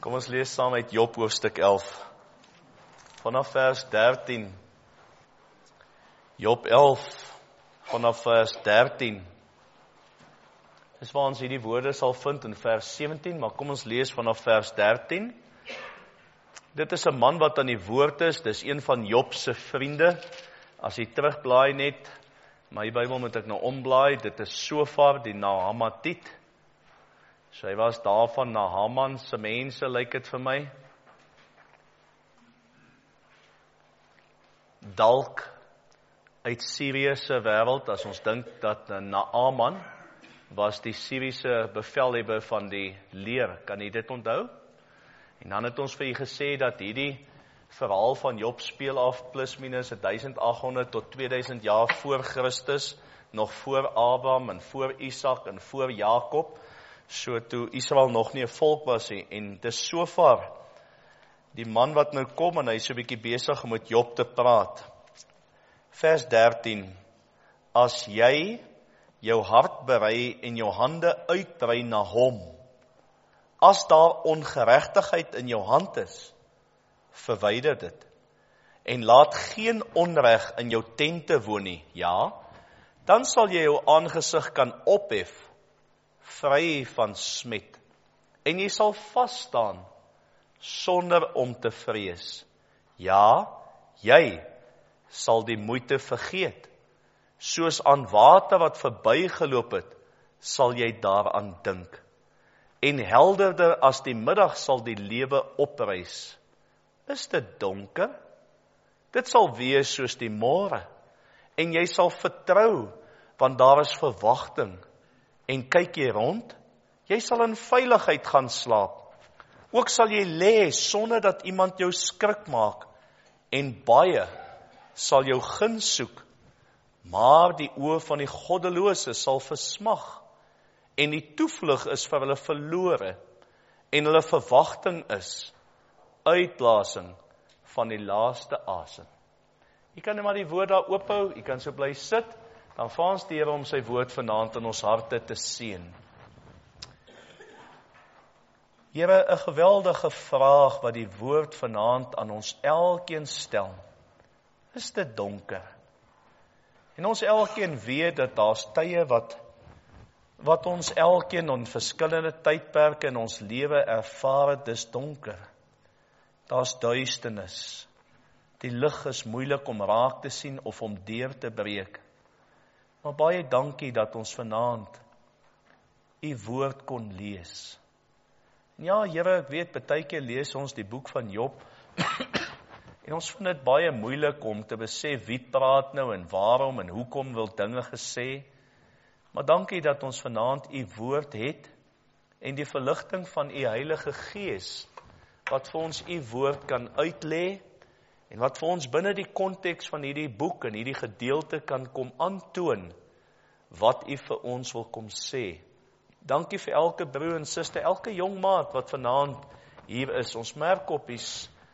Kom ons lees saam uit Job hoofstuk 11, vanaf vers 13. Job 11, vanaf vers 13. Dis waar ons hierdie woorde sal vind in vers 17, maar kom ons lees vanaf vers 13. Dit is 'n man wat aan die woord is, dis een van Job se vriende. As jy terugblaai net, my Bybel moet ek nou omblaai, dit is Sofar die Naamatiet. So hy was daarvan Naaman se mense, lyk dit vir my. Dalk uit Sirië se wêreld, as ons dink dat Naaman was die Siriëse bevelhebber van die leer. Kan jy dit onthou? En dan het ons vir u gesê dat hierdie verhaal van Job speel af plus minus 1800 tot 2000 jaar voor Christus, nog voor Abraham en voor Isak en voor Jakob. So toe Israel nog nie 'n volk was nie, en dis Sofar, die man wat nou kom en hy is so 'n bietjie besig om met Job te praat. Vers 13, as jy jou hart berei en jou hande uitbrei na hom, as daar ongeregtigheid in jou hand is, verwyder dit, en laat geen onreg in jou tente woon nie, ja, dan sal jy jou aangesig kan ophef, vry van smet, en jy sal vasstaan, sonder om te vrees. Ja, jy sal die moeite vergeet, soos aan water wat verbygeloop het, sal jy daaraan dink. En helderder as die middag sal die lewe oprys. Is dit donker? Dit sal wees soos die môre, en jy sal vertrou, want daar is verwagting. En kyk jy rond, jy sal in veiligheid gaan slaap. Ook sal jy lê sonder dat iemand jou skrik maak, en baie sal jou guns soek, maar die oë van die goddelose sal versmag, en die toevlug is vir hulle verlore, en hulle verwagting is uitblasing van die laaste asem. Jy kan net maar die woord daar oophou, jy kan so bly sit, dan vra ons die Here om sy woord vanaand in ons harte te seën. Here, 'n geweldige vraag wat die woord vanaand aan ons elkeen stel. Is dit donker? En ons elkeen weet dat daar's tye wat ons elkeen in verskillende tydperke in ons lewe ervaar, dis donker. Daar's duisternis. Die lig is moeilik om raak te sien of om deur te breek. Maar baie dankie dat ons vanaand u woord kon lees. Ja, Here, ek weet, baie keer lees ons die boek van Job, en ons vind dit baie moeilik om te besef wie praat nou en waarom en hoekom wil dinge gesê. Maar dankie dat ons vanaand u woord het, en die verligting van u Heilige Gees, wat vir ons u woord kan uitlê, en wat vir ons binne die konteks van hierdie boek en hierdie gedeelte kan kom aantoon, wat u vir ons wil kom sê. Dankie vir elke broer en suster, elke jong maat wat vanaand hier is. Ons merk op die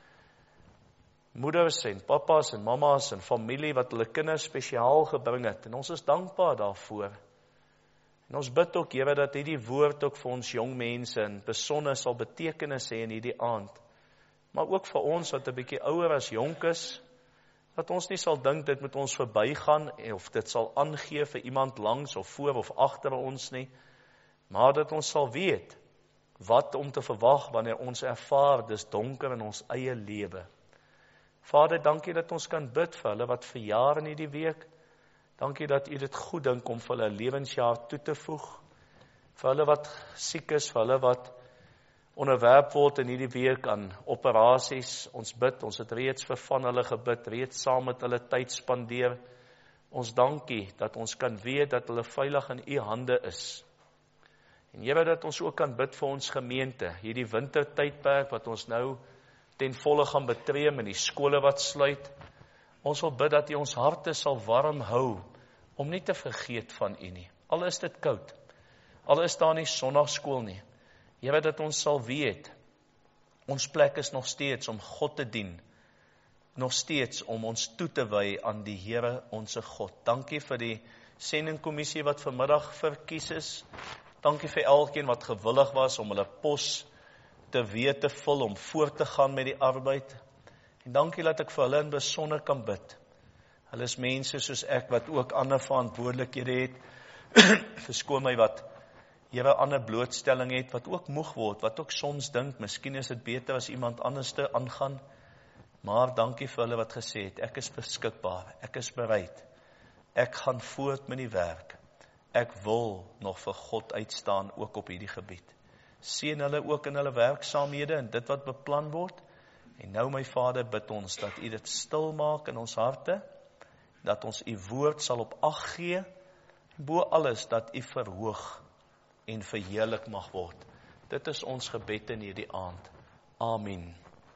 moeders en papas en mamas en familie wat hulle kinders spesiaal gebring het, en ons is dankbaar daarvoor. En ons bid ook, Here, dat hierdie woord ook vir ons jong mense in besonder sal betekenis hê in hierdie aand. Maar ook vir ons wat 'n bietjie ouer as jonk is, dat ons nie sal dink dit moet ons verbygaan, of dit sal aangee vir iemand langs of voor of agter ons nie, maar dat ons sal weet wat om te verwag wanneer ons ervaar dis donker in ons eie lewe. Vader, dankie dat ons kan bid vir hulle wat verjaar in hierdie week. Dankie dat u dit goed dink om vir hulle 'n lewensjaar toe te voeg. Vir hulle wat siek is, vir hulle wat onderwerp word in hierdie week aan operasies. Ons bid, ons het reeds vir van hulle gebid, reeds saam met hulle tyd spandeer. Ons dankie dat ons kan weet dat hulle veilig in u hande is. En Here, dat ons ook kan bid vir ons gemeente, hierdie wintertydperk wat ons nou ten volle gaan betree met die skole wat sluit. Ons wil bid dat u ons harte sal warm hou, om nie te vergeet van u nie. Al is dit koud, al is daar nie sondagskool nie. Here, dat ons sal weet, ons plek is nog steeds om God te dien, nog steeds om ons toe te wy aan die Here, onse God. Dankie vir die sendingkommissie wat vanmiddag verkies is. Dankie vir elkeen wat gewillig was om hulle pos te weet te vul, om voort te gaan met die arbeid. En dankie dat ek vir hulle in besonder kan bid. Hulle is mense soos ek, wat ook ander verantwoordelikhede het, verskoon my wat, Here ander blootstelling het, wat ook moeg word, wat ook soms dink, miskien is dit beter as iemand anders te aangaan, maar dankie vir hulle wat gesê het, ek is beskikbaar, ek is bereid, ek gaan voort met die werk, ek wil nog vir God uitstaan, ook op hierdie gebied. Seën hulle ook in hulle werksaamhede, en dit wat beplan word, en nou my Vader bid ons, dat U dit stil maak in ons harte, dat ons U woord sal op ag gee, bo alles dat U verhoog, en verheerlik mag word. Dit is ons gebed in hierdie aand. Amen.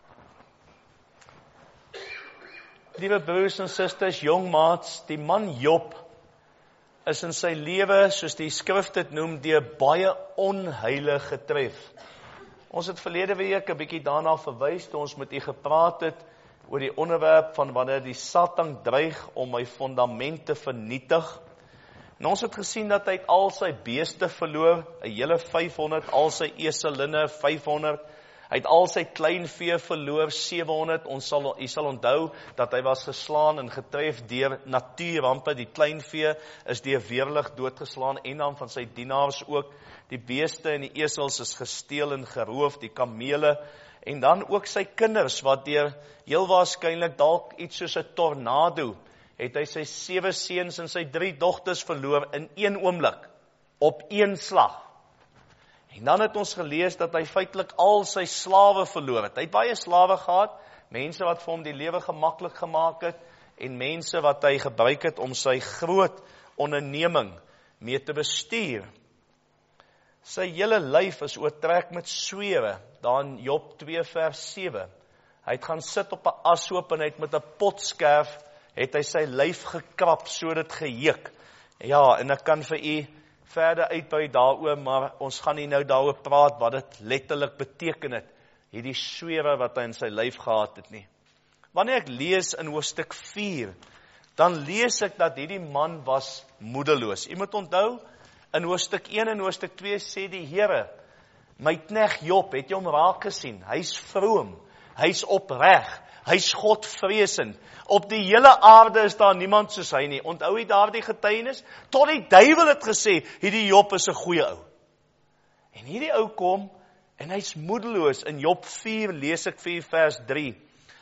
Liewe broers en susters, jong maats, die man Job is in sy lewe, soos die skrif dit noem, deur baie onheile getref. Ons het verlede week 'n bietjie daarna verwys, toe ons met U gepraat het oor die onderwerp van wanneer die Satan dreig om my fondament te vernietig. En ons het gesien dat hy al sy beeste verloor, 'n hele 500, al sy eselinne 500, hy het al sy kleinvee verloor 700, u sal onthou dat hy was geslaan en getref deur natuurrampe, die kleinvee is deur weerlig doodgeslaan en dan van sy dienaars ook, die beeste en die esels is gesteel en geroof, die kamele, en dan ook sy kinders, wat deur heel waarskynlik dalk iets soos 'n tornado, het hy sy 7 seuns en sy 3 dogters verloor in een oomblik, op een slag. En dan het ons gelees dat hy feitelik al sy slawe verloor het. Hy het baie slawe gehad, mense wat vir hom die lewe gemaklik gemaak het, en mense wat hy gebruik het om sy groot onderneming mee te bestuur. Sy hele lyf is oortrek met swewe, daar in Job 2 vers 7. Hy het gaan sit op 'n ashoop en hy het met 'n potskerf het hy sy lyf gekrap, so dit geheuk. Ja, en ek kan vir u verder uitbrei daaroor, maar ons gaan nie nou daaroor praat wat dit letterlik beteken het, hierdie swewe wat hy in sy lyf gehad het nie. Wanneer ek lees in hoofstuk 4, dan lees ek dat hierdie man was moedeloos. U moet onthou, in hoofstuk 1 en hoofstuk 2 sê die Here, my knegt Job, het jy hom raak gesien? Hy's vroom, hy's opreg, hy's godvreesend. Op die hele aarde is daar niemand soos hy nie. Onthou jy daardie getuienis? Tot die duiwel het gesê, hierdie Job is 'n goeie ou. En hierdie ou kom, en hy's moedeloos. In Job 4 lees ek vir vers 3.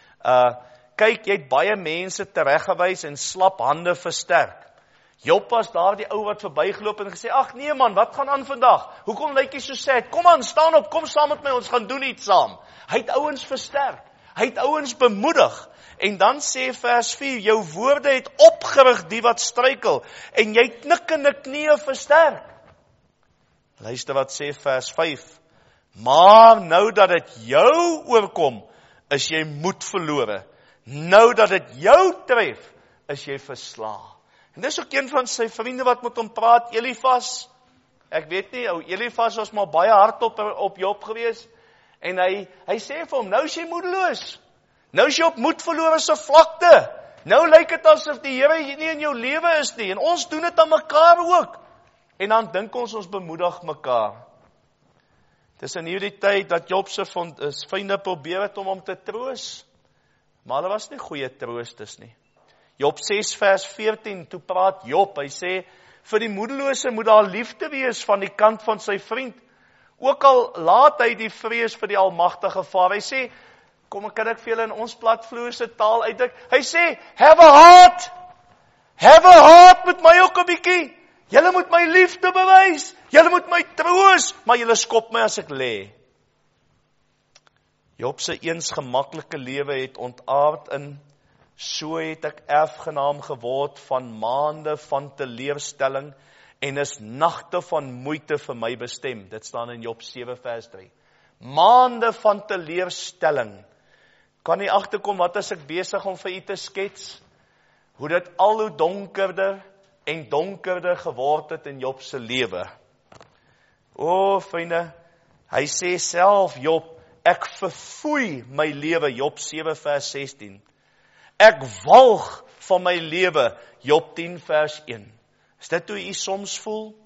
Kyk, jy het baie mense tereggewys en slap hande versterk. Job was daar die ou wat verbygeloop en gesê, ag nee man, wat gaan aan vandag? Hoekom lyk jy so sad? Kom aan, staan op, kom saam met my, ons gaan doen iets saam. Hy het ouens versterk. Hy het ouens bemoedig. En dan sê vers 4, jou woorde het opgerig die wat struikel, en jy het knikkende knieë versterk. Luister wat sê vers 5, maar nou dat dit jou oorkom, is jy moed verlore. Nou dat dit jou tref, is jy verslae. En dis ook een van sy vriende wat met hom praat, Elifas. Ek weet nie, ou Elifas was maar baie hard op Job gewees. En hy sê vir hom, nou is jy moedeloos. Nou is jy op moed verlore se vlakte. Nou lyk dit asof die Here nie in jou lewe is nie. En ons doen dit aan mekaar ook. En dan dink ons bemoedig mekaar. Dis in hierdie tyd dat Job se vriende probeer het om hom te troos. Maar hulle was nie goeie troosters nie. Job 6 vers 14, toe praat Job, hy sê, vir die moedelose moet daar liefde wees van die kant van sy vriend. Ook al laat hy die vrees vir die almagtige vaar. Hy sê, kan ek vir julle in ons platvloerse taal uitdruk? Hy sê, have a heart met my ook 'n bietjie. Julle moet my liefde bewys. Julle moet my troos, maar julle skop my as ek lê. Job se eens gemaklike lewe het ontaard in, so het ek erfgenaam geword van maande van teleurstelling en is nagte van moeite vir my bestem. Dit staan in Job 7 vers 3. Maande van teleurstelling. Kan nie agterkom wat as ek besig om vir u te skets, hoe dit al hoe donkerder en donkerder geword het in Job se lewe. O, vriende, hy sê self, Job, ek verfoei my lewe, Job 7 vers 16. Ek walg van my lewe, Job 10 vers 1. Is dit hoe u soms voel?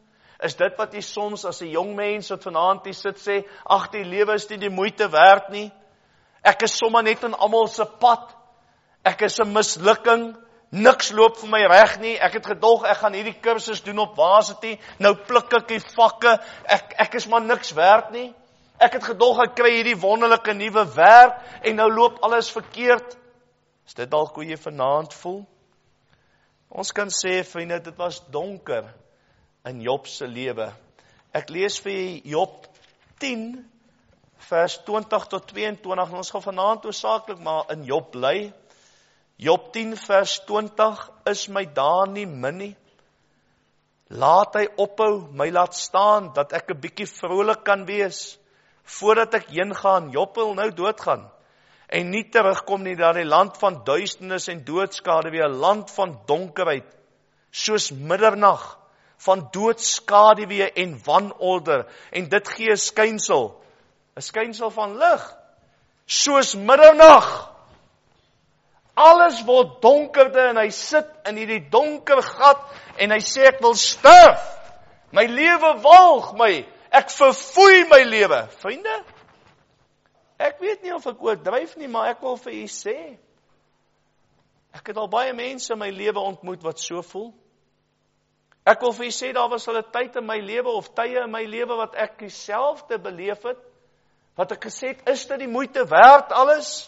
Is dit wat jy soms as 'n jong mens wat vanaand hier sit sê, ag die lewe is nie die moeite werd nie. Ek is sommer net in almal se pad. Ek is 'n mislukking. Niks loop vir my reg nie. Ek het gedog ek gaan hierdie kursus doen op varsity. Nou pluk ek die vakke. Ek is maar niks werd nie. Ek het gedog ek kry hierdie wonderlike nuwe werk en nou loop alles verkeerd. Is dit dalk hoe jy vanaand voel? Ons kan sê, vriende, dit was donker in Job se lewe. Ek lees vir Job 10 vers 20 tot 22. Ons gaan vanaand hoofsaaklik maar in Job bly. Job 10 vers 20, is my dae nie min nie. Laat hy ophou, my laat staan, dat ek 'n bietjie vrolik kan wees, voordat ek heen gaan. Job wil nou doodgaan, en nie terugkom nie, daar die land van duisternis en doodskade, weer 'n land van donkerheid, soos middernag, van doodskade weer en wanorde, en dit gee 'n skynsel van lig, soos middernag. Alles word donkerder en hy sit in hierdie donker gat en hy sê ek wil sterf. My lewe walg my. Ek verfoei my lewe. Vriende, ek weet nie of ek oordryf nie, maar ek wil vir u sê, ek het al baie mense in my lewe ontmoet wat so voel. Ek wil vir u sê, daar was al 'n tyd in my lewe of tye in my lewe wat ek dieselfde beleef het, wat ek gesê het, is dit die moeite werd alles?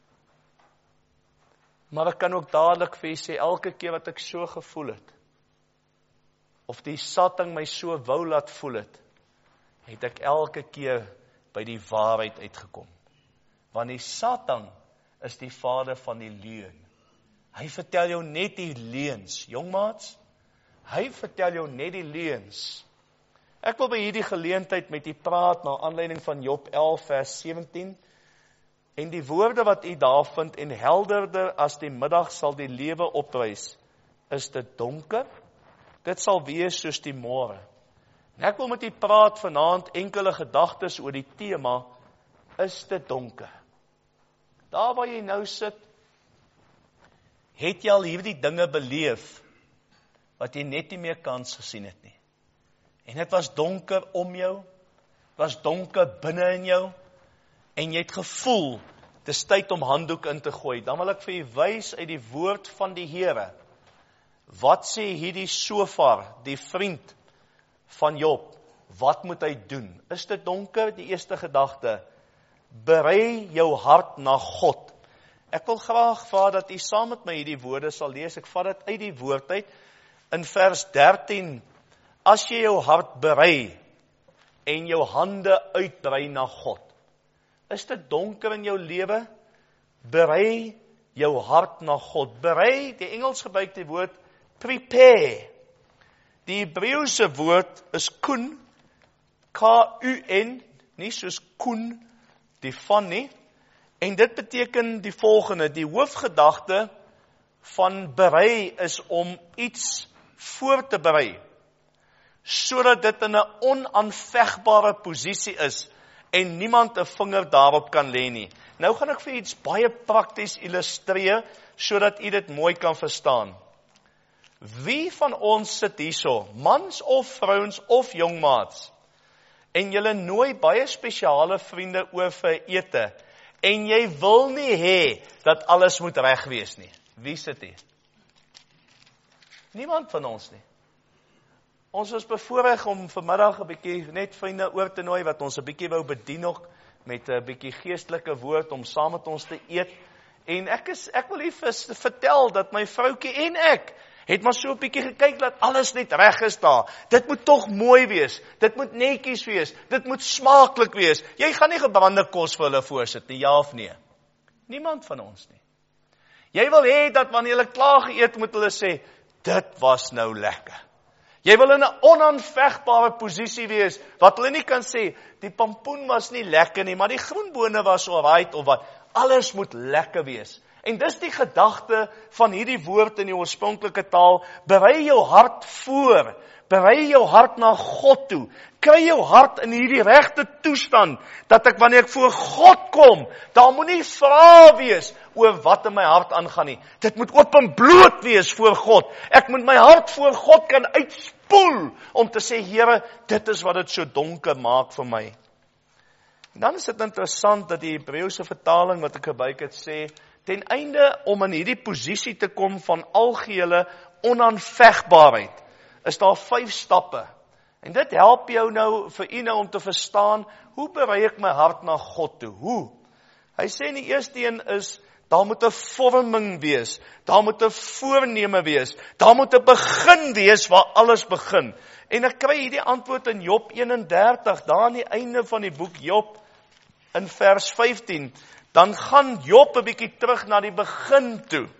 Maar ek kan ook dadelik vir u sê, elke keer wat ek so gevoel het, of die satting my so wou laat voel het ek elke keer by die waarheid uitgekom. Want die Satan is die vader van die leuen. Hy vertel jou net die leuns, jongmaats. Hy vertel jou net die leuns. Ek wil by hierdie geleentheid met u praat na aanleiding van Job 11 vers 17. En die woorde wat u daar vind, en helderder as die middag sal die lewe oprys. Is dit donker? Dit sal wees soos die môre. En ek wil met u praat vanaand enkele gedagtes oor die tema, is dit donker? Daar waar jy nou sit, het jy al hierdie dinge beleef, wat jy net nie meer kans gesien het nie. En dit was donker om jou, was donker binne in jou, en jy het gevoel, dit is tyd om handdoek in te gooi. Dan wil ek vir u wys uit die woord van die Here. Wat sê hierdie Sofar, die vriend van Job, wat moet hy doen? Is dit donker? Die eerste gedagte, berei jou hart na God. Ek wil graag vra dat u saam met my hierdie woorde sal lees. Ek vat dit uit die woord uit, in vers 13, as jy jou hart berei, en jou hande uitbrei na God. Is dit donker in jou lewe? Berei jou hart na God. Berei, die Engels gebruik die woord prepare. Die Hebreëse woord is kun, K-U-N, nie soos koen, die van nie. En dit beteken die volgende, die hoofgedagte van berei is om iets voor te berei, sodat dit in 'n onaanvegbare posisie is, en niemand 'n vinger daarop kan lê nie. Nou gaan ek vir iets baie prakties illustreer, sodat u dit mooi kan verstaan. Wie van ons sit hierso, mans of vrouens of jongmaats, en julle nooi baie spesiale vriende oor vir ete, en jy wil nie hê dat alles moet reg wees nie. Wie sit hier? Niemand van ons nie. Ons was bevoorreg om vanmiddag 'n bietjie net vriende oor te nooi, wat ons 'n bietjie wou bedien ook, met 'n bietjie geestelike woord, om saam met ons te eet. En ek wil u vertel, dat my vroukie en ek, het maar so 'n bietjie gekyk, dat alles net reg is daar. Dit moet tog mooi wees, dit moet netjies wees, dit moet smaaklik wees. Jy gaan nie gebrande kos vir hulle voorsit nie, ja of nee? Niemand van ons nie. Jy wil hê dat wanneer hulle klaar geëet, moet hulle sê, dit was nou lekker. Jy wil in 'n onaanvegbare posisie wees, wat hulle nie kan sê, die pampoen was nie lekker nie, maar die groenbone was alright, of wat. Alles moet lekker wees. En dis die gedagte van hierdie woord in die oorspronklike taal, berei jou hart voor, berei jou hart na God toe, kry jou hart in hierdie regte toestand, dat ek wanneer ek voor God kom, daar moet nie vrae wees oor wat in my hart aangaan nie. Dit moet openbloot wees voor God. Ek moet my hart voor God kan spoel om te sê, Here, dit is wat dit so donker maak vir my. En dan is dit interessant dat die Hebreëse vertaling wat ek gebruik het sê, ten einde om in hierdie posisie te kom van algehele onaanvegbaarheid, is daar 5 stappe. En dit help jou nou, vir u nou om te verstaan, hoe berei ek my hart na God toe? Hoe? Hy sê in die eerste een is, daar moet 'n vorming wees, daar moet 'n voorneme wees, daar moet 'n begin wees waar alles begin. En ek kry hierdie antwoord in Job 31, daar aan die einde van die boek Job, in vers 15, dan gaan Job 'n bietjie terug na die begin toe.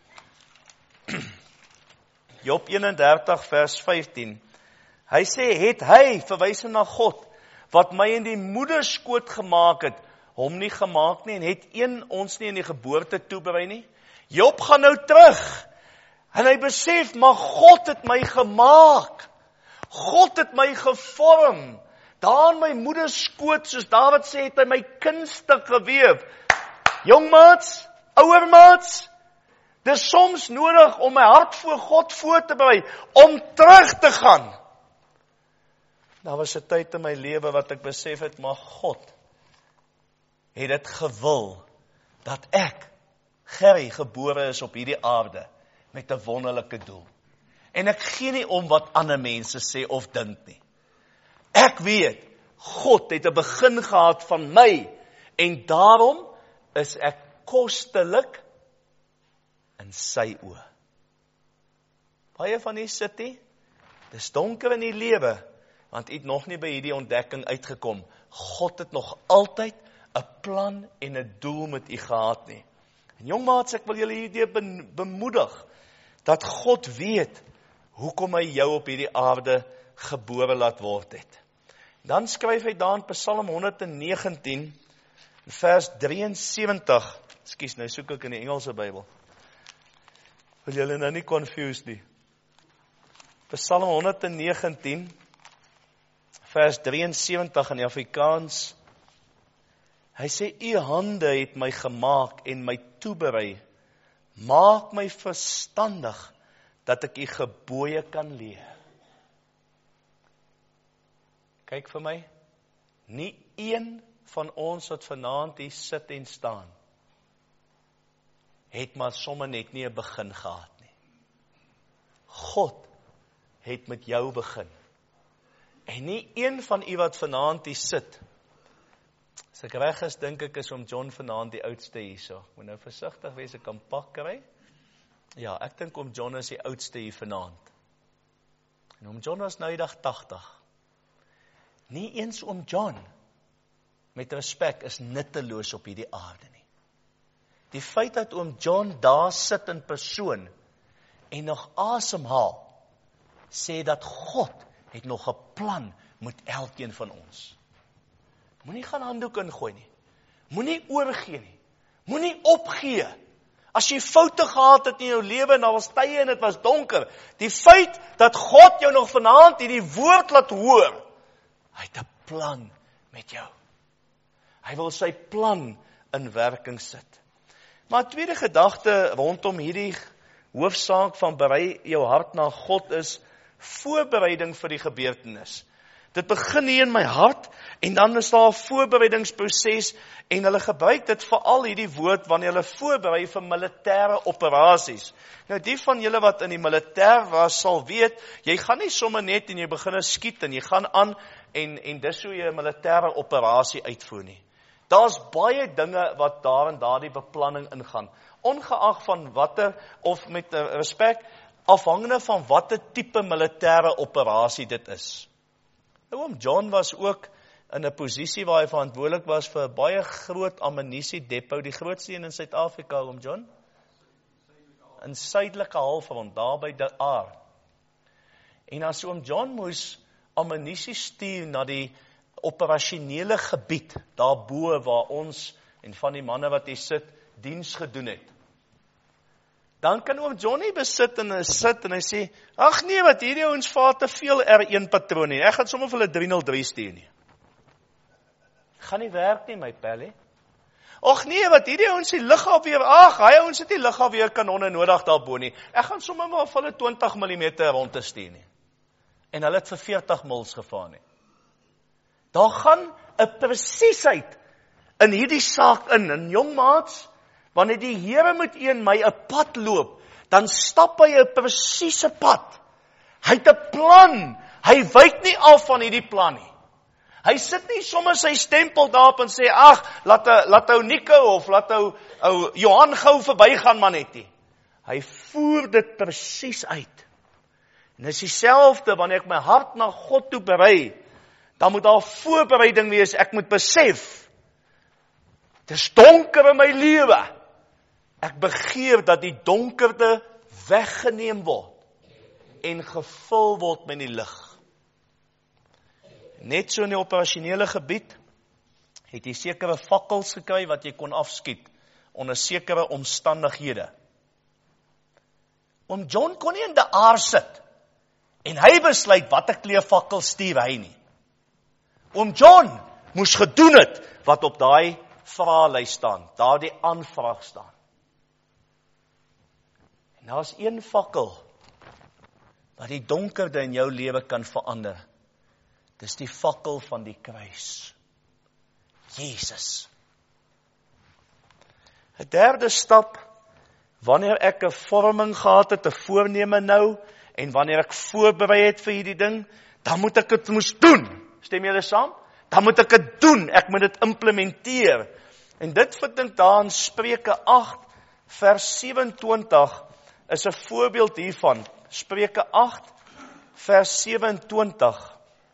Job 31 vers 15, hy sê, het hy, verwysend na God, wat my in die moederskoot gemaak het, hom nie gemaak nie, en het ons nie in die geboorte toeberei nie. Job gaan nou terug, en hy besef, maar God het my gemaak, God het my gevorm, daar in my moederskoot, soos Dawid sê, het hy my kunstig geweef. Jongmaats, ouermaats, dis soms nodig om my hart voor God voor te berei, om terug te gaan. Daar was 'n tyd in my lewe wat ek besef het, maar God het dit gewil, dat ek, Gerry, gebore is op hierdie aarde, met 'n wonderlike doel. En ek gee nie om wat ander mense sê of dink nie. Ek weet, God het 'n begin gehad van my, en daarom is ek kostelik in sy oë. Baie van u sit hier, dis donker in die lewe, want u het nog nie by hierdie ontdekking uitgekom. God het nog altyd 'n plan en 'n doel met u gehad nie. En jongmaats, ek wil julle hierdie bemoedig, dat God weet, hoekom hy jou op hierdie aarde gebore laat word het. Dan skryf hy daar in Psalm 119, vers 73, ekskuus, nou soek ek in die Engelse Bybel, wil julle nou nie confused nie. Psalm 119, vers 73 in die Afrikaans, hy sê, u hande het my gemaak en my toeberei, maak my verstandig, dat ek u gebooie kan leer. Kyk vir my, nie een van ons wat vanaand hier sit en staan, het maar sommer net nie 'n begin gehad nie. God het met jou begin. En nie een van u wat vanaand hier sit, as ek reg is, dink ek is John vanaand die oudste hierso. Moet nou versigtig wees, ek kan pak kry. Ja, ek dink John is die oudste hier vanaand. En John was nou die dag 80. Nie eens John, met respek, is nutteloos op hierdie aarde nie. Die feit dat John daar sit in persoon, en nog asemhaal, sê dat God het nog 'n plan met elkeen van ons. Moenie gaan handdoek ingooi nie. Moenie oorgee nie. Moenie opgee. As jy foute gehad het in jou lewe, en daar was tye en dit was donker, die feit dat God jou nog vanaand hierdie woord laat hoor, hy het 'n plan met jou. Hy wil sy plan in werking sit. Maar 'n tweede gedagte rondom hierdie hoofsaak van berei jou hart na God is voorbereiding vir die gebeurtenis. Dit begin hier in my hart, en dan is daar 'n voorbereidingsproses, en hulle gebruik dit veral hierdie woord wanneer hulle voorberei vir militêre operasies. Nou die van julle wat in die militêr was, sal weet, jy gaan nie sommer net en jy begin skiet, en jy gaan aan, en dis hoe jy 'n militêre operasie uitvoer nie. Daar's baie dinge wat daar in daardie beplanning ingaan, ongeag van watter, of met respek, afhangende van watter tipe militêre operasie dit is. Nou John was ook in 'n posisie waar hy verantwoordelik was vir 'n baie groot ammunisie depot, die grootste een in Suid-Afrika, John? In suidelike halfrond, daar by De Aar. En as John moes ammunisie stuur na die operasionele gebied, daarbo waar ons, en van die manne wat hier sit, diens gedoen het. Dan kan John nie besit en sit en hy sê, ag nee, wat hierdie ouens vaar te veel R1 patrone nie, ek gaan sommer vir hulle 303 stuur nie. Gaan nie werk nie, my pellie. Ag nee, wat hierdie ouens die lugafweer, hy ouens het nie lugafweer kanonne nodig daarbo nie, ek gaan sommer maar vir hulle 20 mm rond te stuur nie. en hulle het vir 40 mils gevaar nie. Daar gaan 'n presiesheid in hierdie saak in. En jong maats, wanneer die Here met een my 'n pad loop, dan stap hy 'n presiese pad. Hy het 'n plan. Hy wyk nie af van hierdie plan nie. Hy sit nie sommer sy stempel daarop en sê, ag, laat ou Nico of laat ou Johan gou verbygaan maar net nie. Hy voer dit presies uit. En dis dieselfde wanneer ek my hart na God toe berei, dan moet daar voorbereiding wees. Ek moet besef, dis donker in my lewe. Ek begeer dat die donkerte weggeneem word en gevul word met die lig. Net so in die operasionele gebied het jy sekere fakkels gekry wat jy kon afskiet onder sekere omstandighede. Oom John kon nie in die aar sit en hy besluit watter kleur fakkel stuur hy nie. Oom John moes gedoen het wat op daai vraelys staan, daar die aanvraag staan. En daar is een fakkel wat die donkerde in jou lewe kan verander. Dis die fakkel van die kruis. Jesus. 'n derde stap, wanneer ek 'n vorming gehad het, 'n voorneme nou, en wanneer ek voorberei het vir hierdie ding, dan moet ek dit moes doen. Stem julle saam? Dan moet ek dit doen, ek moet dit implementeer. En dit vind ek daar in Spreuke 8 vers 27 is 'n voorbeeld hiervan. Spreuke 8 vers 27.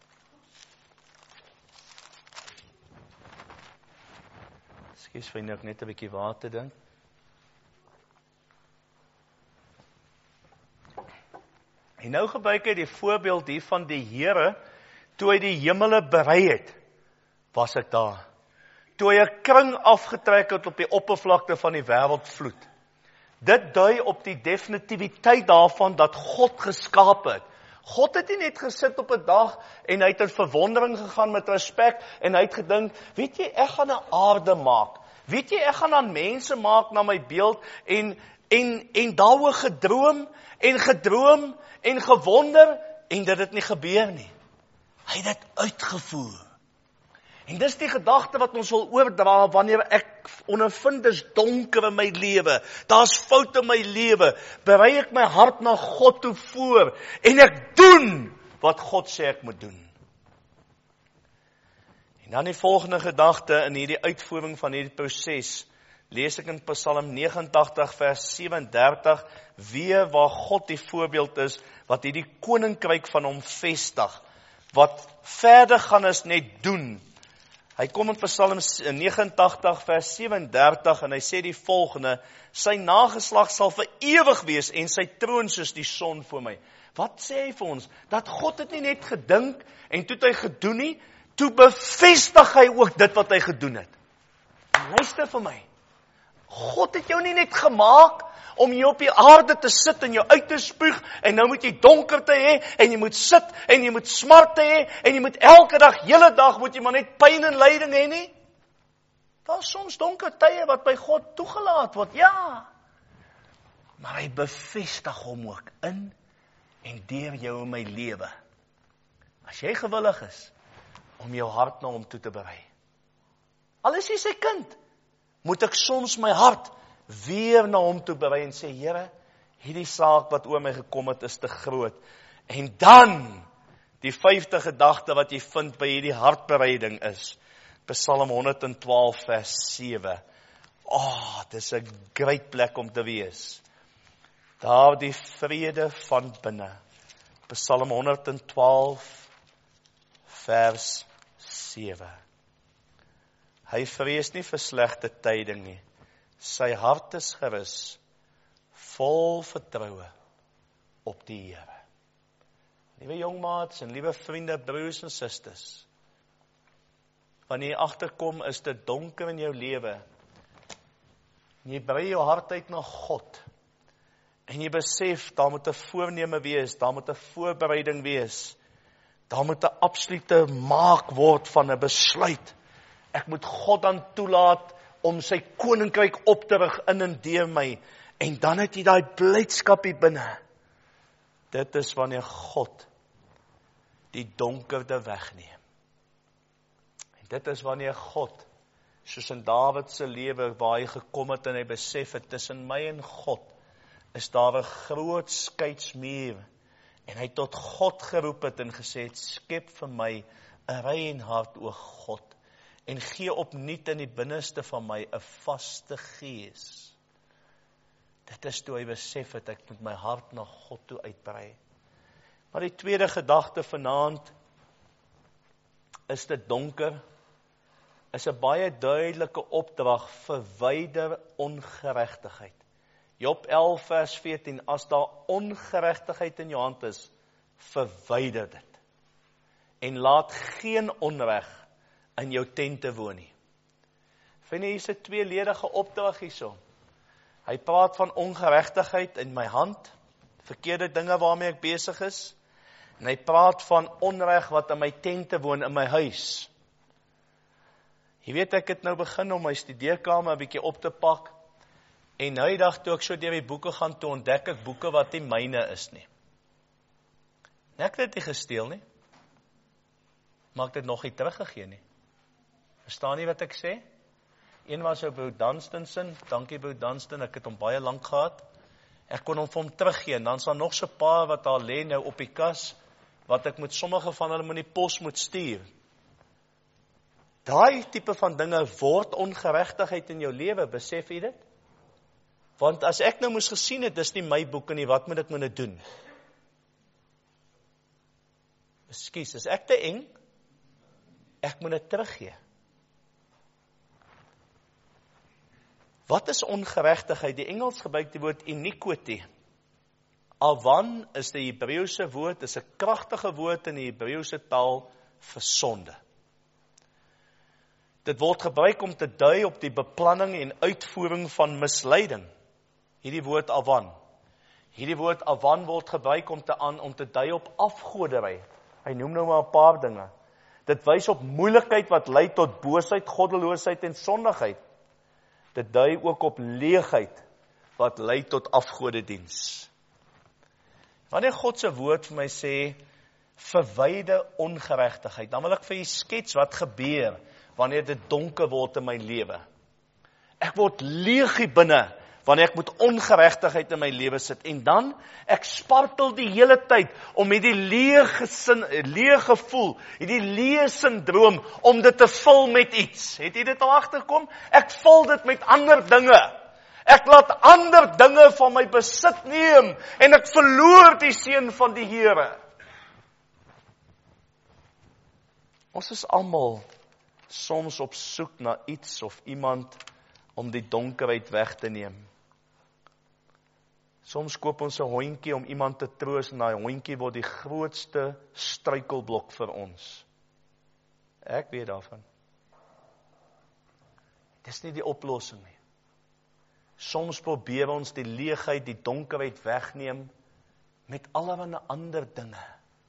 Ekskuus vir nou net 'n bietjie water dink. En nou gebruik hy die voorbeeld hier van die Here, toe hy die hemele berei het, was ek daar. Toe hy 'n kring afgetrek het op die oppervlakte van die wêreldvloed. Dit dui op die definitiwiteit daarvan dat God geskaap het. God het nie net gesit op 'n dag en hy het in verwondering gegaan met respek en hy het gedink, weet jy, ek gaan 'n aarde maak. Weet jy, ek gaan dan mense maak na my beeld en daaroor gedroom en gewonder en dit het nie gebeur nie. Hy het dit uitgevoer. En dis die gedagte wat ons wil oordra wanneer ek ondervind dis donker in my lewe, daar's foute in my lewe, berei ek my hart na God toe voor en ek doen wat God sê ek moet doen. En dan die volgende gedagte in hierdie uitvoering van hierdie proses, lees ek in Psalm 89 vers 37, weer waar God die voorbeeld is, wat hierdie koninkryk van hom vestig, wat verder gaan as net doen. Hy kom in Psalm 89 vers 37 en hy sê die volgende, sy nageslag sal vir ewig wees en sy troon soos die son voor my. Wat sê hy vir ons? Dat God het nie net gedink en toe het hy gedoen nie, toe bevestig hy ook dit wat hy gedoen het. Luister vir my. God het jou nie net gemaak om hier op die aarde te sit en jou uit te spuug en nou moet jy donkerte hê en jy moet sit en jy moet smarte hê en jy moet elke dag, hele dag moet jy maar net pyn en lyding hê nie. Daar is soms donker tye wat by God toegelaat word, ja. Maar hy bevestig hom ook in en deur jou in my lewe. As jy gewillig is om jou hart na hom toe te berei. Al is jy sy kind, moet ek soms my hart weer na hom toe berei en sê, Here, hierdie saak wat oor my gekom het is te groot. En dan, die 5de gedagte wat jy vind by hierdie hartbereiding is, Psalm 112 vers 7. Dis 'n great plek om te wees. Daar die vrede van binne. Psalm 112 vers 7. Hy vrees nie vir slegte tyding nie. Sy hart is gerus, vol vertroue op die Here. Liewe jongmaats en liewe vriende, broers en susters, wanneer jy agterkom is dit donker in jou lewe, en jy brei jou hart uit na God, en jy besef, daar moet 'n voorneme wees, daar moet 'n voorbereiding wees, daar moet 'n absolute maak word van 'n besluit. Ek moet God dan toelaat om sy koninkryk op te rig in en deur my. En dan het jy daai blydskap hier binne. Dit is wanneer God die donkerte wegneem. En dit is wanneer God, soos in Dawid se lewe, waar hy gekom het en hy besef het, tussen my en God, is daar 'n groot skeidsmuur, en hy tot God geroep het en gesê het, skep vir my 'n rein hart, o God, en gee opnuut in die binneste van my 'n vaste gees. Dit is toe hy besef het, ek moet my hart na God toe uitbrei. Maar die tweede gedagte vanaand, is dit donker, is 'n baie duidelike opdrag, verwyder ongeregtigheid. Job 11 vers 14, as daar ongeregtigheid in jou hand is, verwyder dit. En laat geen onreg in jou tente woon nie. Vind jy, hier is 'n tweeledige opdrag hierso. Hy praat van ongeregtigheid in my hand, verkeerde dinge waarmee ek besig is, en hy praat van onreg wat in my tente woon, in my huis. Jy weet, ek het nou begin om my studeerkamer 'n bietjie op te pak, en nou die dag toe ek so deur die boeke gaan, toe ontdek ek boeke wat nie myne is nie. En ek het dit nie gesteel nie, maar ek het dit nog nie teruggegee nie. Verstaan nie wat ek sê? Een was ou Bou Dunstan, dankie Bou Dunstan, ek het hom baie lank gehad. Ek kon hom vir hom teruggee, en dan is daar nog so 'n paar wat daar lê nou op die kas, wat ek met sommige van hulle in die pos moet stuur. Daai tipe van dinge word ongeregtigheid in jou lewe, besef jy dit? Want as ek nou moes gesien het, dis nie my boeke nie, wat moet ek nou doen? Ekskuus, is ek te eng? Ek moet dit teruggee. Wat is ongeregtigheid? Die Engels gebruik die woord iniquity. Awan is die Hebreëse woord, is 'n kragtige woord in die Hebreëse taal vir sonde. Dit word gebruik om te dui op die beplanning en uitvoering van misleiding. Hierdie woord awan. Hierdie woord awan word gebruik om te dui op afgoderry. Hy noem nou maar 'n paar dinge. Dit wys op moeilikheid wat lei tot boosheid, goddeloosheid en sondigheid. Dit dui ook op leegheid wat lei tot afgodediens. Wanneer God se woord vir my sê, verwyder ongeregtigheid, dan wil ek vir julle skets wat gebeur wanneer dit donker word in my lewe. Ek word leeg hier binne, wanneer ek moet ongeregtigheid in my lewe sit, en dan, ek spartel die hele tyd, om hierdie leeg gevoel, hierdie leeg syndroom, om dit te vul met iets. Het jy dit al agterkom? Ek vul dit met ander dinge. Ek laat ander dinge van my besit neem, en ek verloor die seën van die Here. Ons is almal soms op soek na iets of iemand om die donkerheid weg te neem. Soms koop ons 'n hondjie om iemand te troos, en daai hondjie word die grootste struikelblok vir ons. Ek weet daarvan. Dis nie die oplossing nie. Soms probeer ons die leegheid, die donkerheid wegneem met allerlei ander dinge.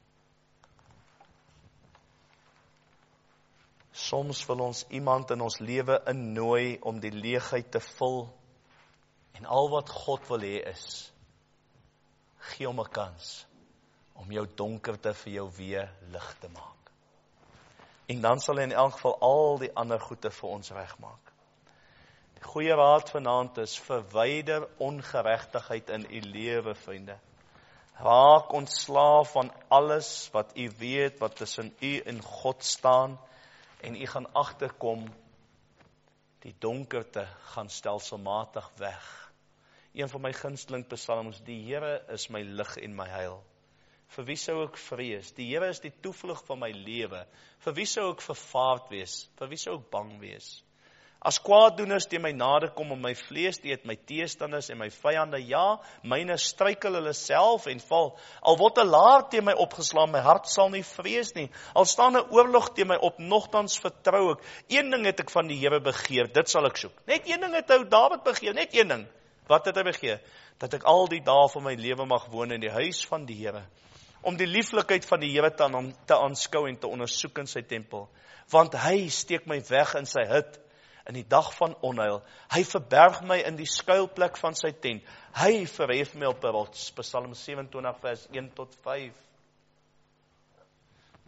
Soms wil ons iemand in ons lewe innooi om die leegheid te vul, en al wat God wil hê is, gee hom 'n kans om jou donkerte vir jou weer lig te maak. En dan sal hy in elk geval al die ander goeie vir ons regmaak. Die goeie raad vanaand is, verwyder ongeregtigheid in u lewe, vriende. Raak ontslaaf van alles wat u weet, wat tussen u en God staan, en u gaan agterkom, die donkerte gaan stelselmatig weg. Een van my gunsteling psalms, die Here is my lig en my heil. Vir wie sou ek vrees? Die Here is die toevlug van my lewe. Vir wie sou ek vervaard wees? Vir wie sou ek bang wees? As kwaaddoeners teen my nader kom om my vlees te eet, my teestanders en my vyande, ja, myne struikel hulle self en val. Al word 'n laar teen my opgeslaan, my hart sal nie vrees nie. Al staan 'n oorlog teen my op, nogtans vertrou ek. Een ding het ek van die Here begeer, dit sal ek soek. Net een ding het ou Dawid begeer, net een ding. Wat het hy begeer? Dat ek al die dae van my lewe mag woon in die huis van die Here, om die lieflikheid van die Here te aanskou en te ondersoek in sy tempel. Want hy steek my weg in sy hut, in die dag van onheil. Hy verberg my in die skuilplek van sy tent. Hy verhef my op 'n rots. Psalm 27 vers 1 tot 5.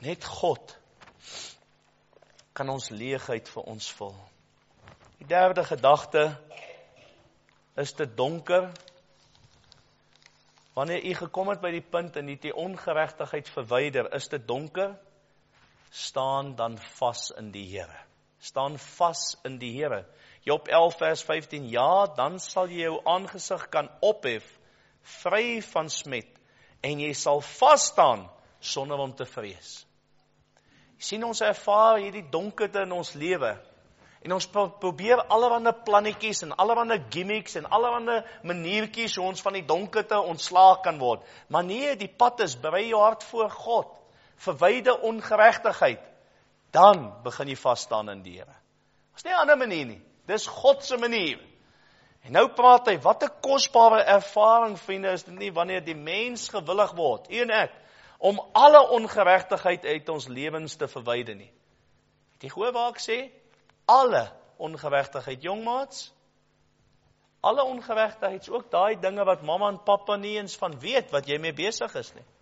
Net God kan ons leegheid vir ons vul. Die derde gedagte, is dit donker? Wanneer u gekom het by die punt en die ongeregtigheid verwyder, is dit donker? Staan dan vas in die Here. Staan vas in die Here. Job 11 vers 15, ja, dan sal jy jou aangesig kan ophef, vry van smet, en jy sal vasstaan sonder om te vrees. Sien, ons ervaar hierdie donkerte in ons lewe, en ons probeer allerhande plannetjies en allerhande gimmicks en allerhande maniertjies hoe ons van die donkerte ontslaag kan word. Maar nee, die pad is, berei jou hart voor God, verwyder ongeregtigheid, dan begin jy vasstaan in die Here. Dis nie 'n ander manier nie, dis God se manier. En nou praat hy, wat 'n kosbare ervaring, vriende, is dit nie wanneer die mens gewillig word, u en ek, om alle ongeregtigheid uit ons lewens te verwyder nie. Het jy gehoor waar ek sê? Alle ongeregtigheid, jongmaats. Alle ongeregtigheid is ook daai dinge wat mamma en pappa nie eens van weet, wat jy mee besig is nie.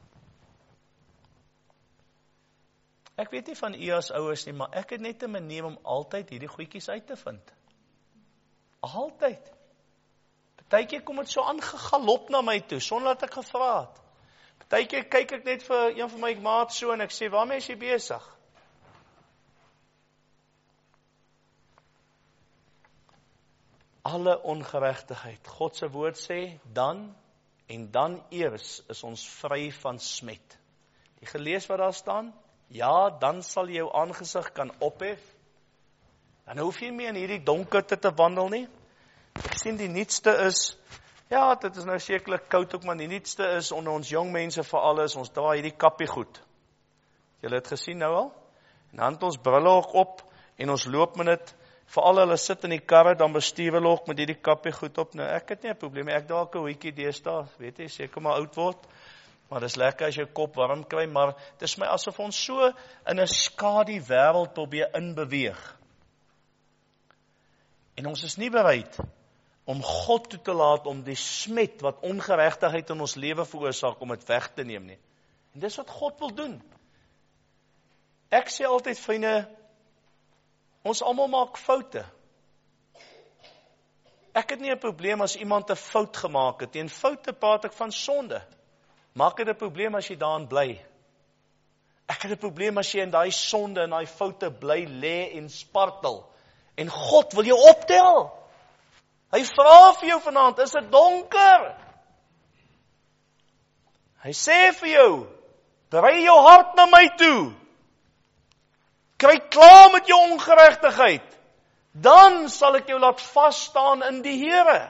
Ek weet nie van u as ouers nie, maar ek het net 'n manier om altyd hierdie goedjies uit te vind. Altyd. Partykeer kom dit so aangegalop na my toe, sonder dat ek gevra het. Partykeer kyk ek net vir een van my maats so en ek sê, waarmee is jy besig? Alle ongeregtigheid. God se woord sê, dan en dan eers is ons vry van smet. Die gelees wat daar staan, ja, dan sal jy jou aangesig kan ophef. Dan hoef jy nie meer in hierdie donkerte te wandel nie. Ek sien die nuutste is, ja, dit is nou sekerlik koud ook, maar die nuutste is onder ons jong mense veral is, ons dra hierdie kappie goed. Julle het gesien nou al? En dan het ons brille ook op en ons loop met dit. Veral hulle sit in die karre, dan bestuur hulle ook met hierdie kappie goed op. Nou, ek het nie 'n probleem, ek dalk 'n hoetjie deesdae, weet jy, seker maar oud word. Maar dis lekker as jou kop warm kry, maar dit is my asof ons so in 'n skadu wêreld probeer inbeweeg. En ons is nie bereid om God toe te laat om die smet wat ongeregtigheid in ons lewe veroorsaak, om dit weg te neem nie. En dis wat God wil doen. Ek sê altyd, vriende, ons almal maak foute. Ek het nie 'n probleem as iemand 'n fout gemaak het. Teen foute praat ek van sonde. Maak dit 'n probleem as jy daarin bly. Ek het 'n probleem as jy in daai sonde en daai foute bly lê en spartel. En God wil jou optel. Hy vra vir jou vanaand, is dit donker? Hy sê vir jou, draai jou hart na my toe. Kry klaar met jou ongeregtigheid. Dan sal ek jou laat vasstaan in die Here.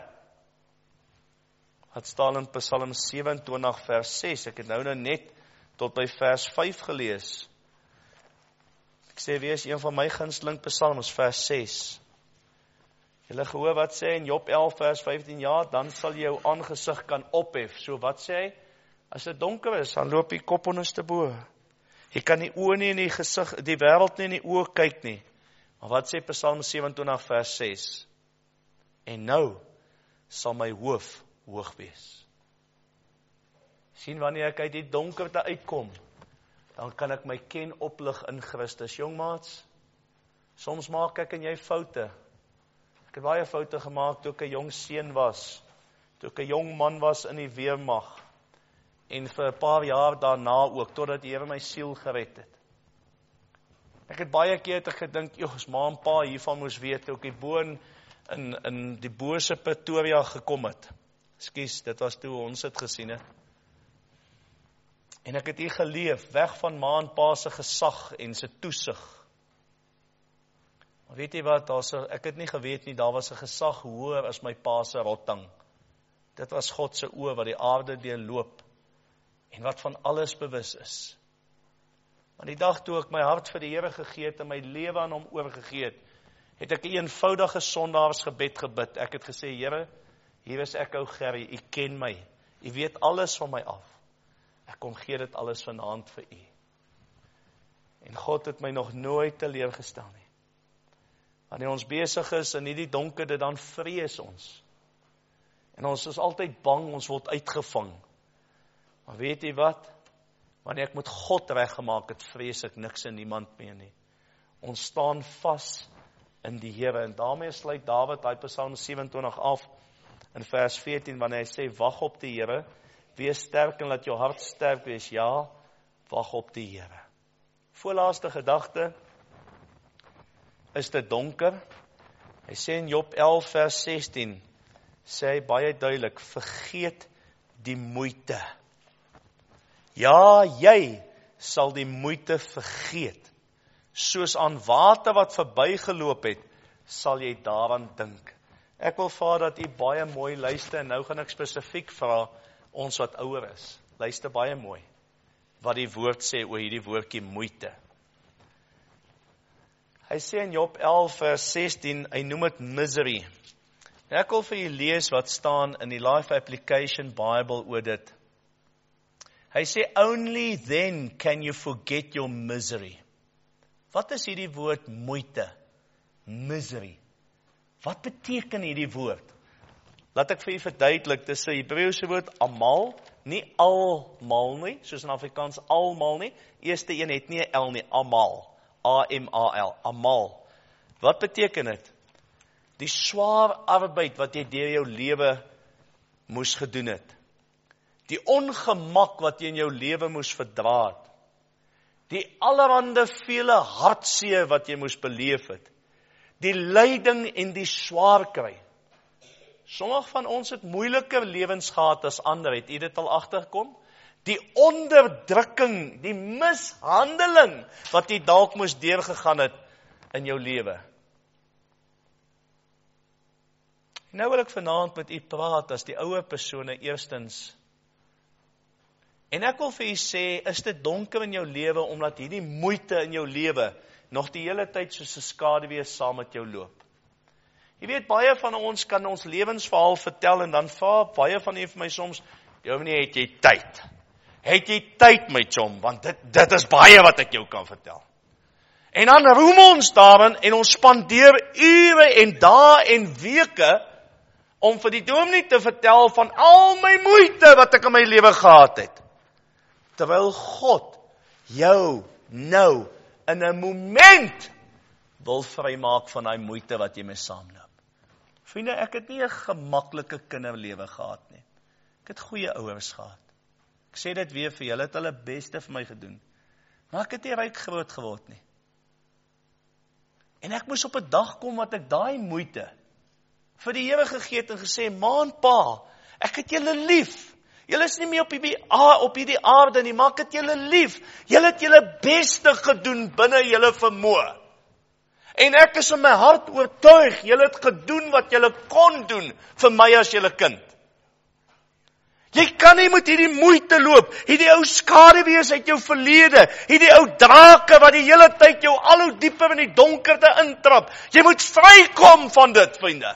Wat staan in Psalm 27 vers 6. Ek het nou net tot by vers 5 gelees. Ek sê wees een van my gunsteling psalms, vers 6. Julle gehoor wat sê in Job 11 vers 15, ja, dan sal jy jou aangesig kan ophef. So wat sê hy? As dit donker is, dan loop jy kop onderste bo. Jy kan die oë nie in die gesig, die wêreld nie in die oë kyk nie. Maar wat sê Psalm 27 vers 6? En nou sal my hoof hoog wees. Sien, wanneer ek uit die donkerte uitkom, dan kan ek my ken oplig in Christus. Jongmaats, soms maak ek en jy foute. Ek het baie foute gemaak toe ek 'n jong seun was, toe ek 'n jong man was in die weermag. En vir 'n paar jaar daarna ook, totdat die Here my siel gered het. Ek het baie keer gedink, as ma en pa hiervan moes weet, toe ek die boon in die bose Pretoria gekom het. Ekskuus, dit was toe ons het gesien het. En ek het hier geleef, weg van ma en pa se gesag en se toesig. Maar weet jy wat, ek het nie geweet nie, daar was 'n gesag hoër as my pa se rotting. Dit was God se oë wat die aarde deurloop. En wat van alles bewus is. Maar die dag toe ek my hart vir die Here gegee het en my lewe aan hom oorgegee het ek 'n eenvoudige sondaarsgebed gebid. Ek het gesê, Here, hier is ek ou Gerry, U ken my. U weet alles van my af. Ek kom gee dit alles vanaand vir U. En God het my nog nooit teleurgestel nie. Wanneer ons besig is in hierdie donkerte, dan vrees ons. En ons is altyd bang, ons word uitgevang. Maar weet jy wat? Wanneer ek met God reggemaak het, vrees ek niks en niemand meer nie. Ons staan vas in die Here, en daarmee sluit Dawid hy Psalm 27 af, in vers 14, wanneer hy sê, wag op die Here, wees sterk en laat jou hart sterk wees, ja, wag op die Here. Voorlaaste gedagte, is dit donker? Hy sê in Job 11 vers 16, sê hy baie duidelik, vergeet die moeite. Ja, jy sal die moeite vergeet. Soos aan water wat verbygeloop het, sal jy daaraan dink. Ek wil vra dat u baie mooi luister, en nou gaan ek spesifiek vra, ons wat ouer is. Luister baie mooi, wat die woord sê oor hierdie woordjie moeite. Hy sê in Job 11 vers 16, hy noem het misery. Ek wil vir julle lees wat staan in die Life Application Bible oor dit. Hy sê, only then can you forget your misery. Wat is hierdie woord moeite? Misery. Wat beteken hierdie woord? Laat ek vir u verduidelik, dit is 'n Hebreëse woord amal, nie almal nie, soos in Afrikaans almal nie. Eerste een het nie 'n L nie, amal. A-M-A-L, amal. Wat beteken dit? Die swaar arbeid wat jy deur jou lewe moes gedoen het. Die ongemak wat jy in jou lewe moes verdra het. Die allerhande vele hartseer wat jy moes beleef het. Die lyding en die swaar kry. Sommige van ons het moeiliker lewens gehad as ander, het u dit al agtergekom? Die onderdrukking, die mishandeling wat jy dalk moes deurgegaan het in jou lewe. Nou wil ek vanaand met u praat as die ouer persone eerstens. En ek wil vir u sê, is dit donker in jou lewe omdat hierdie moeite in jou lewe nog die hele tyd soos 'n skaduwee saam met jou loop. Jy weet, baie van ons kan ons lewensverhaal vertel en dan vra baie van u vir my soms, meneer, het jy tyd? Het jy tyd, my chom, want dit is baie wat ek jou kan vertel. En dan roem ons daarin en ons spandeer ure en dae en weke om vir die dominee te vertel van al my moeite wat ek in my lewe gehad het. Terwyl God jou nou in 'n moment wil vrymaak van daai moeite wat jy mee saamloop. Vriende, ek het nie 'n gemaklike kinderlewe gehad nie. Ek het goeie ouers gehad. Ek sê dit weer vir julle, het hulle beste vir my gedoen. Maar ek het nie ryk groot geword nie. En ek moes op 'n dag kom wat ek daai moeite vir die Here gegee het en gesê, "Ma en Pa, ek het julle lief. Julle is nie meer op hierdie aarde nie, maar ek het julle lief. Julle het julle beste gedoen binne julle vermoë. En ek is in my hart oortuig, julle het gedoen wat julle kon doen vir my as julle kind." Jy kan nie met hierdie moeite loop, hierdie ou skaduwees uit jou verlede, hierdie ou drake wat die hele tyd jou al hoe dieper in die donkerte intrap. Jy moet vrykom van dit, vriende.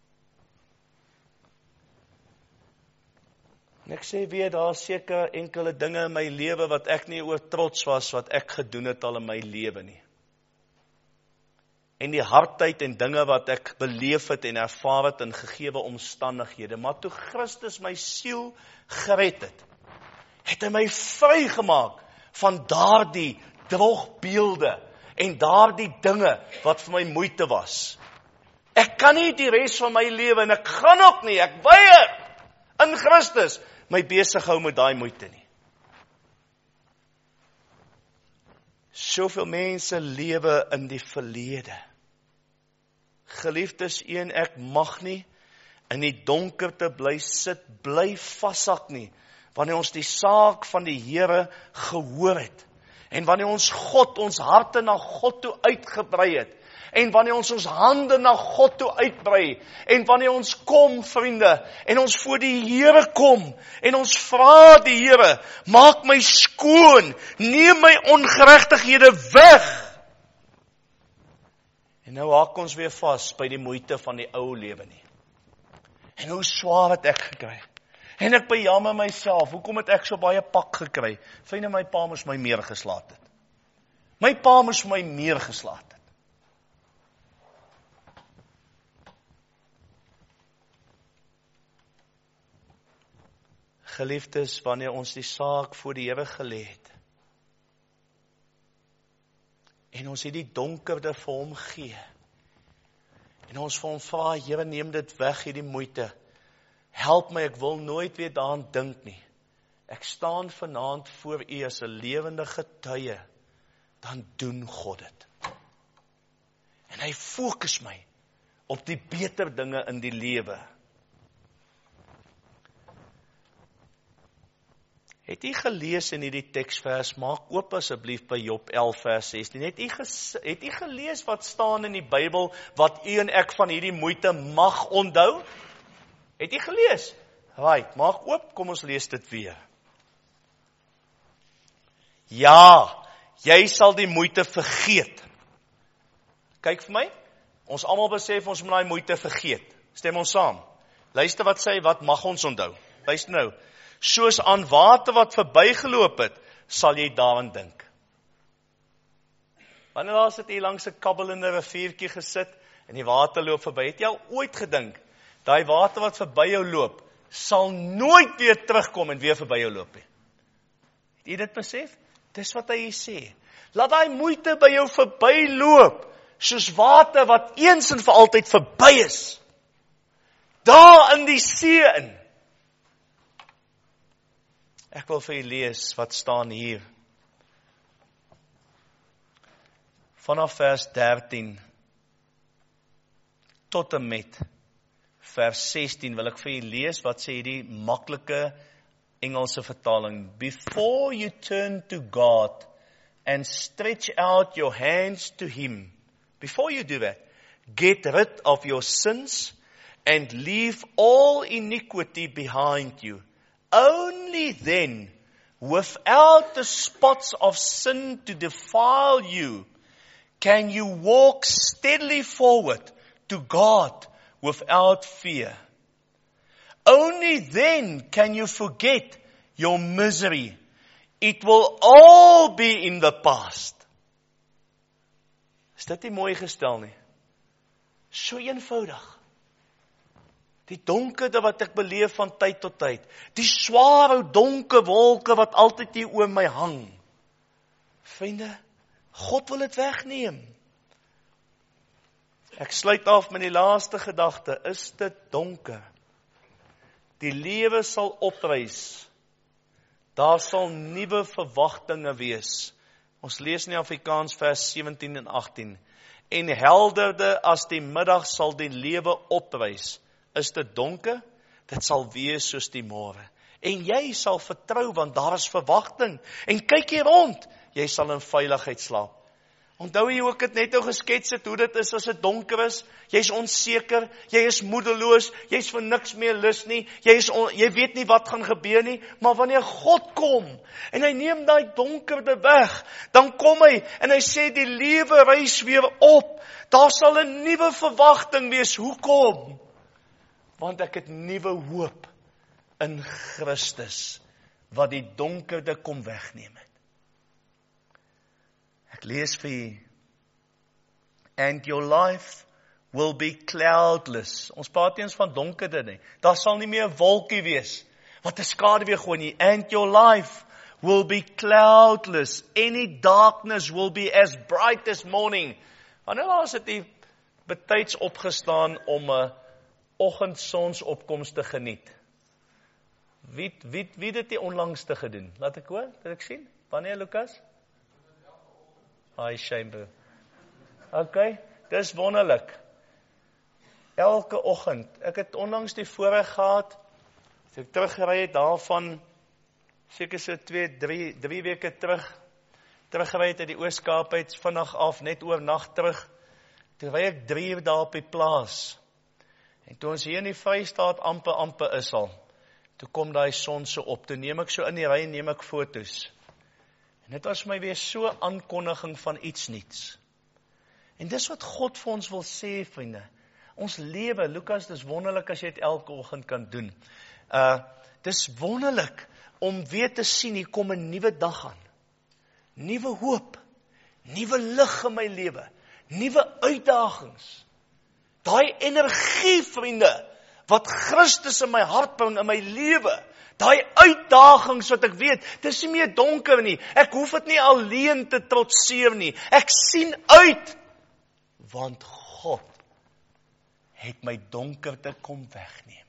En ek sê weer, daar is seker enkele dinge in my lewe wat ek nie oor trots was, wat ek gedoen het al in my lewe nie. En die hardheid en dinge wat ek beleef het en ervaar het in gegewe omstandighede. Maar toe Christus my siel gered het, het hy my vrygemaak van daardie drogbeelde en daardie dinge wat vir my moeite was. Ek kan nie die res van my lewe, en ek gaan ook nie, ek weier in Christus, my besig hou met daai moeite nie. Soveel mense lewe in die verlede. Geliefdes, ek mag nie in die donkerte bly sit, bly vashak nie, wanneer ons die saak van die Here gehoor het, en wanneer ons ons harte na God toe uitgebrei het, en wanneer ons hande na God toe uitbrei, en wanneer ons kom, vriende, en ons voor die Here kom, en ons vra die Here, maak my skoon, neem my ongeregtighede weg. En nou haak ons weer vas by die moeite van die ou lewe nie. En hoe swaar het ek gekry. En ek bejammer myself, hoekom het ek so baie pak gekry? Vriende, my pa moes my meer geslaat het. My pa moes my meer geslaat het. Geliefdes, wanneer ons die saak voor die Here gelê het, en ons het die donkerde vir hom gee, en ons vir hom vra, Here, neem dit weg, hierdie moeite, help my, ek wil nooit weer daaraan dink nie, ek staan vanaand voor U as 'n lewende getuie, dan doen God dit. En hy fokus my op die beter dinge in die lewe. Het u gelees in hierdie teksvers, maak oop asseblief by Job 11 vers 16, het u gelees wat staan in die Bybel, wat u en ek van hierdie moeite mag onthou? Het u gelees? Right, maak oop, kom ons lees dit weer. Ja, jy sal die moeite vergeet. Kyk vir my, ons almal besef ons moet daai moeite vergeet. Stem ons saam. Luister wat sê, wat mag ons onthou? Luister nou. Soos aan water wat verbygeloop het, sal jy daaraan dink. Wanneer laas het jy langs 'n kabbelende riviertjie gesit en die water loop verby, het jy al ooit gedink, daai water wat verby jou loop, sal nooit weer terugkom en weer verby jou loop nie. Het jy dit besef? Dis wat hy hier sê. Laat daai moeite by jou verby loop, soos water wat eens en vir altyd verby is. Daar in die see in. Ek wil vir u lees wat staan hier. Vanaf vers 13 tot en met vers 16 wil ek vir u lees wat sê hierdie maklike Engelse vertaling. Before you turn to God and stretch out your hands to Him, before you do that, get rid of your sins and leave all iniquity behind you. Only then, without the spots of sin to defile you, can you walk steadily forward to God without fear. Only then can you forget your misery. It will all be in the past. Is dit nie mooi gestel nie? So eenvoudig. Die donkerte wat ek beleef van tyd tot tyd. Die sware, donker wolke wat altyd hier oor my hang. Vriende, God wil dit wegneem. Ek sluit af met die laaste gedagte. Is dit donker? Die lewe sal oprys. Daar sal nuwe verwagtinge wees. Ons lees in Afrikaans vers 17 en 18. En helderde as die middag sal die lewe oprys. Is dit donker? Dit sal wees soos die môre. En jy sal vertrou, want daar is verwagting. En kyk hier rond, jy sal in veiligheid slaap. Onthou jy hoe ek het net nou geskets het, hoe dit is as dit donker is? Jy is onseker, jy is moedeloos, jy is vir niks meer lus nie, jy weet nie wat gaan gebeur nie, maar wanneer God kom, en hy neem daai donkerte weg, dan kom hy, en hy sê die lewe rys weer op, daar sal 'n nuwe verwagting wees. Hoekom? Want ek het nuwe hoop in Christus, wat die donkerte kom wegneem het. Ek lees vir u. And your life will be cloudless. Ons praat nie eens van donkerte nie. Daar sal nie meer 'n wolkie wees, wat 'n skaduwee gooi nie. And your life will be cloudless. Any darkness will be as bright as morning. Wanneer laas het u betyds opgestaan om 'n oggendsonsopkoms te geniet? Wie het die onlangste gedoen? Laat ek hoor, dat ek sien. Wanneer, Lukas? Shame. Okay, dis wonderlik. Elke oggend. Ek het onlangs die voorreg gehad, as ek teruggery het daarvan, seker so 2-3 weke teruggery het uit die Oos-Kaap uit, vinnig af, net oornag terug. Toe ry ek 3 uur daar op die plaas. En toe ons hier in die Vrystaat amper is al, toe kom daai son so op, toe neem ek so in die ry en neem ek foto's. En dit was my weer so aankondiging van iets niets. En dis wat God vir ons wil sê, vriende. Ons lewe, Lukas, dis wonderlik as jy dit elke oggend kan doen. Dis wonderlik om weer te sien, hier kom 'n nuwe dag aan. Nuwe hoop, nuwe lig in my lewe, nuwe uitdagings. Daai energie, vriende, wat Christus in my hart bring, in my lewe, Daai uitdagings wat ek weet, dis nie meer donker nie. Ek hoef dit nie alleen te trotseer nie. Ek sien uit, want God het my donkerte kom wegneem.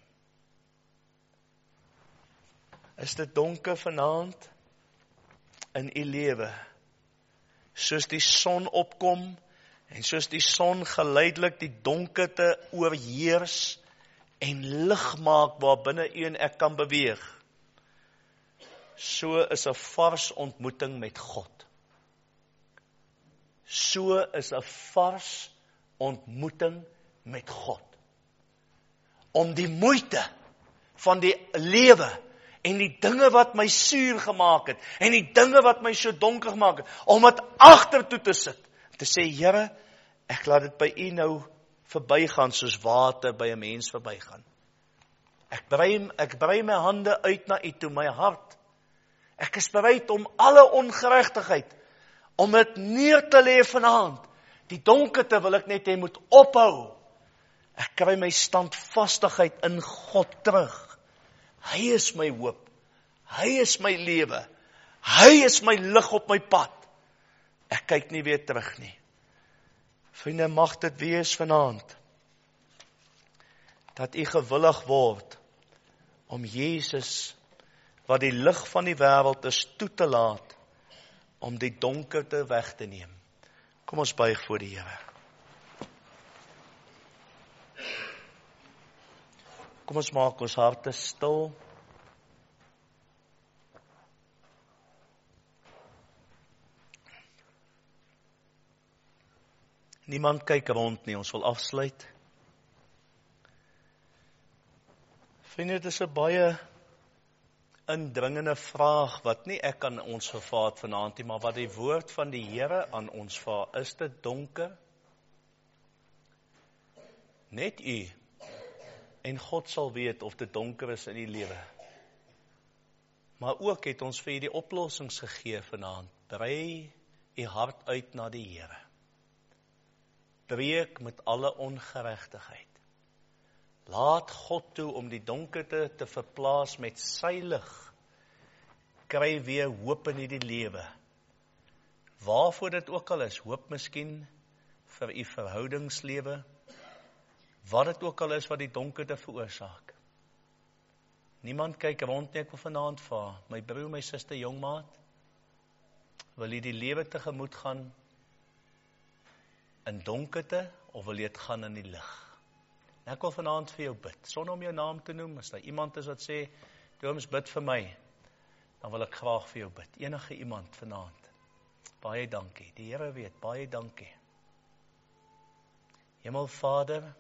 Is dit donker vanaand in u lewe? Soos die son opkom, en soos die son geleidelik die donkerte oorheers, en lig maak waar binne u en ek kan beweeg. So is 'n vars ontmoeting met God. So is 'n vars ontmoeting met God. Om die moeite van die lewe en die dinge wat my suur gemaak het en die dinge wat my so donker gemaak het, om dit agtertoe te sit. Te sê, Here, ek laat dit by u nou verbygaan soos water by 'n mens verbygaan. Ek brei my hande uit na u toe, my hart. Ek is bereid om alle ongeregtigheid, om dit neer te lê vanaand. Die donkerte wil ek net hê moet ophou. Ek kry my standvastigheid in God terug. Hy is my hoop. Hy is my lewe. Hy is my lig op my pad. Ek kyk nie weer terug nie. Vriende, mag dit wees vanaand, dat u gewillig word om Jesus, wat die lig van die wêreld is, toe te laat, om die donkerte weg te neem. Kom ons buig voor die Here. Kom ons maak ons harte stil. Niemand kyk rond nie, ons wil afsluit. Vriende, dit is 'n baie indringende vraag, wat nie ek aan ons gevra het vanaand nie, maar wat die woord van die Here aan ons vra. Is dit donker? Net u en God sal weet of dit donker is in die lewe. Maar ook het ons vir u die oplossings gegee vanaand. Brei u hart uit na die Here. Breek met alle ongeregtigheid. Laat God toe om die donkerte te verplaas met sy lig. Kry weer hoop in die lewe. Waarvoor dit ook al is, hoop miskien vir u verhoudingslewe, wat dit ook al is wat die donkerte veroorsaak. Niemand kyk rond nie, ek wil vanaand vra, my broer, my suster, jongmaat, wil jy die lewe tegemoet gaan in donkerte, of wil jy dit gaan in die lig? En ek wil vanaand vir jou bid, sonder om jou naam te noem. As daar iemand is wat sê, Doms, bid vir my, dan wil ek graag vir jou bid. Enige iemand vanaand. Baie dankie. Die Here weet, baie dankie. Hemelvader,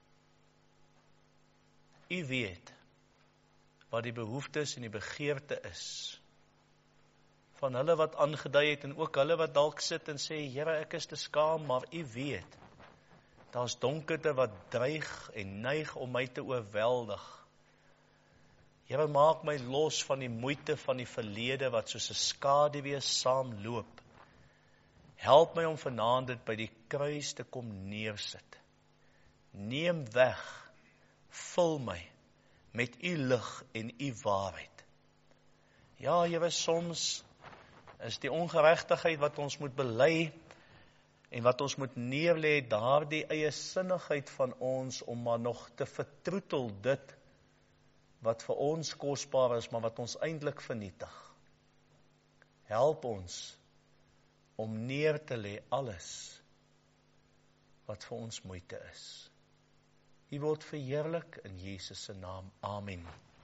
u weet wat die behoeftes en die begeerte is van hulle wat aangedui het, en ook hulle wat dalk sit en sê, Here, ek is te skaam, maar u weet, daar's donkerte wat dreig en neig om my te oorweldig. Here, maak my los van die moeite van die verlede wat soos 'n skaduwee saamloop. Help my om vanaand dit by die kruis te kom neersit. Neem weg, vul my met u lig en u waarheid. Ja, Here, soms is die ongeregtigheid wat ons moet bely en wat ons moet neerlê, daardie eie sinnigheid van ons om maar nog te vertroetel dit wat vir ons kosbaar is, maar wat ons eintlik vernietig. Help ons om neer te lê alles wat vir ons moeite is. U word verheerlik in Jesus se naam. Amen.